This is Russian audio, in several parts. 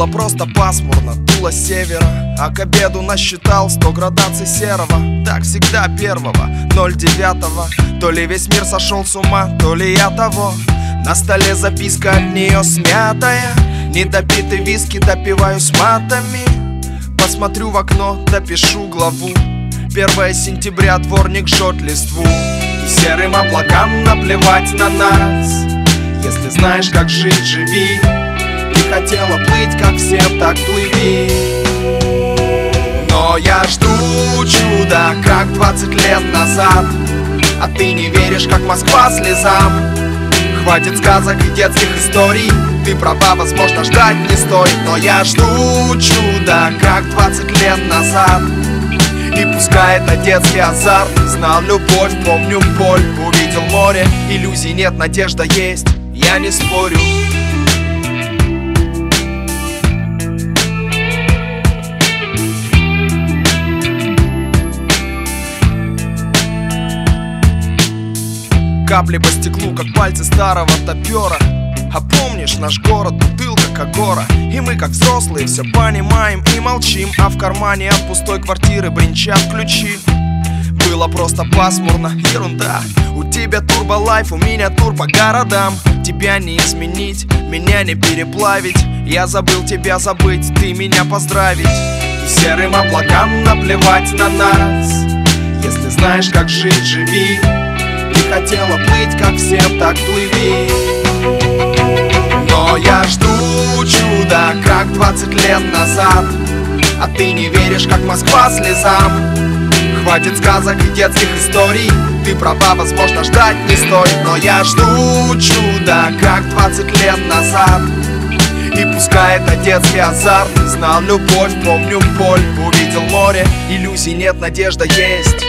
Было просто пасмурно, дуло с севера, а к обеду насчитал 100 градаций серого. Так всегда 1.09. То ли весь мир сошел с ума, то ли я того. На столе записка от нее смятая. Недопитый виски допиваю с матами. Посмотрю в окно, допишу главу. 1 сентября, дворник жжет листву. И серым облакам наплевать на нас. Если знаешь, как жить, живи. Ты хотела плыть, как все, так плыви. Но я жду чуда, как 20 лет назад. А ты не веришь, как Москва слезам. Хватит сказок и детских историй. Ты права, возможно, ждать не стоит. Но я жду чуда, как 20 лет назад. И пускай это детский азарт. Знал любовь, помню боль. Увидел море, иллюзий нет, надежда есть. Я не спорю. Капли по стеклу, как пальцы старого топера. А помнишь наш город, бутылка Кагора? И мы, как взрослые, все понимаем и молчим. А в кармане от пустой квартиры бренчат ключи. Было просто пасмурно, ерунда. У тебя турболайф, у меня тур по городам. Тебя не изменить, меня не переплавить. Я забыл тебя забыть, ты меня поздравить. И серым облакам наплевать на нас. Если знаешь, как жить, живи. Ты хотела плыть, как все, так плыви. Но я жду чуда, как 20 лет назад. А ты не веришь, как Москва слезам. Хватит сказок и детских историй. Ты права, возможно, ждать не стоит. Но я жду чуда, как 20 лет назад. И пускай это детский азарт. Знал любовь, помню боль. Увидел море, иллюзий нет, надежда есть.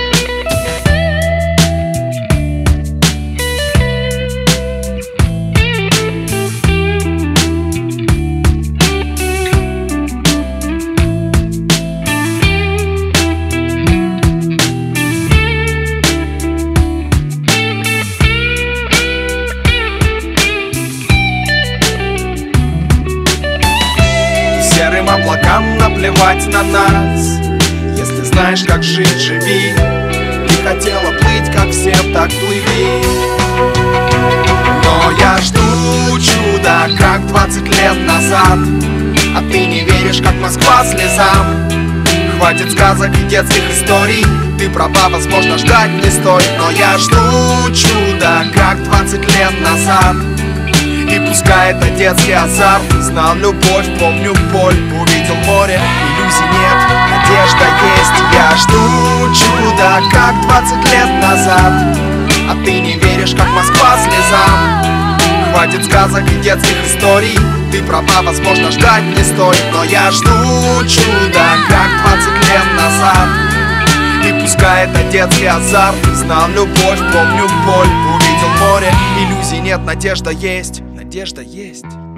Серым облакам наплевать на нас. Если знаешь, как жить, живи. Ты хотела плыть, как все, так плыви. Но я жду чуда, как 20 лет назад. А ты не веришь, как Москва слезам. Хватит сказок и детских историй. Ты права, возможно, ждать не стоит. Но я жду чуда, как 20 лет назад. И пускай это детский азарт. Знал любовь, помню боль. Увидел море, иллюзий нет, надежда есть. Я жду чуда, как 20 лет назад. А ты не веришь, как Москва слезам. Хватит сказок и детских историй. Ты права, возможно, ждать не стоит. Но я жду чуда, как 20 лет назад. И пускай это детский азарт. Знал любовь, помню боль. Увидел море, иллюзий нет, надежда есть. Надежда есть.